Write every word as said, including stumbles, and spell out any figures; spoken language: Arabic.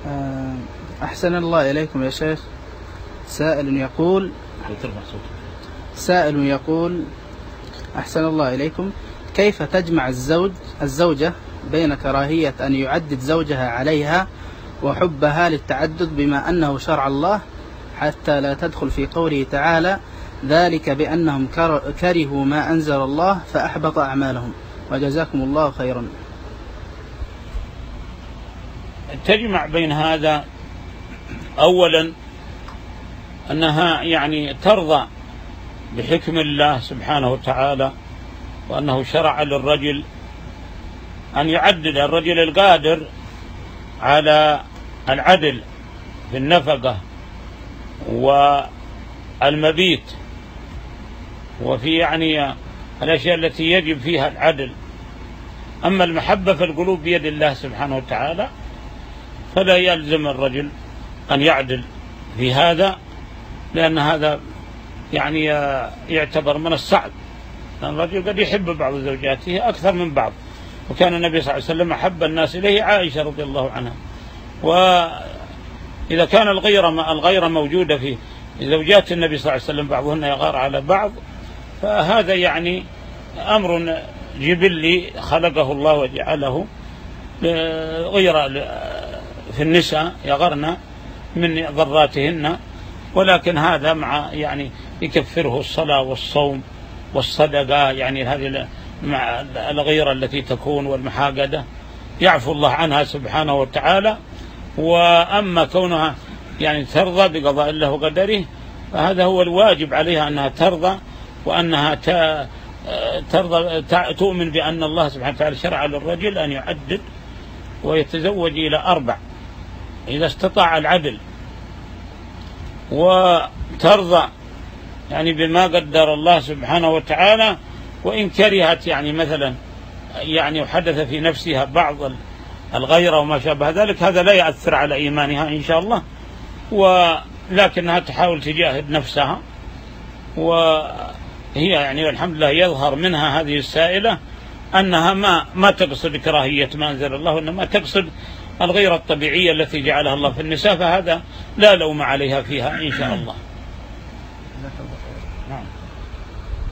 أحسن الله إليكم يا شيخ. سائل يقول سائل يقول أحسن الله إليكم، كيف تجمع الزوج الزوجة بين كراهية أن يعدد زوجها عليها وحبها للتعدد بما أنه شرع الله، حتى لا تدخل في قوله تعالى ذلك بأنهم كرهوا ما أنزل الله فأحبط أعمالهم، وجزاكم الله خيرا. تجمع بين هذا، أولا أنها يعني ترضى بحكم الله سبحانه وتعالى، وأنه شرع للرجل أن يعدل، الرجل القادر على العدل في النفقة والمبيت وفي يعني الأشياء التي يجب فيها العدل. أما المحبة في القلوب بيد الله سبحانه وتعالى، فلا يلزم الرجل أن يعدل في هذا، لأن هذا يعني يعتبر من الصعب، لأن الرجل قد يحب بعض زوجاته أكثر من بعض. وكان النبي صلى الله عليه وسلم أحب الناس إليه عائشة رضي الله عنها. وإذا كان الغيرة الغيرة موجودة في زوجات النبي صلى الله عليه وسلم، بعضهن يغار على بعض، فهذا يعني أمر جبلي خلقه الله وجعله غير في النساء يغرن من ضراتهن، ولكن هذا مع يعني يكفره الصلاة والصوم والصدقة، يعني هذه مع الغيرة التي تكون والمحاقدة يعفو الله عنها سبحانه وتعالى. وأما كونها يعني ترضى بقضاء الله وقدره، فهذا هو الواجب عليها، أنها ترضى، وأنها ترضى تؤمن بأن الله سبحانه وتعالى شرع للرجل أن يعدد ويتزوج إلى أربع إذا استطاع العدل، وترضى يعني بما قدر الله سبحانه وتعالى. وإن كرهت يعني مثلا يعني حدث في نفسها بعض الغيرة وما شابه ذلك، هذا لا يأثر على إيمانها إن شاء الله، ولكنها تحاول تجاهد نفسها. وهي يعني الحمد لله يظهر منها هذه السائلة أنها ما ما تقصد كراهية ما أنزل الله، إنما تقصد الغيرة الطبيعية التي جعلها الله في النساء، فهذا لا لوم عليها فيها إن شاء الله.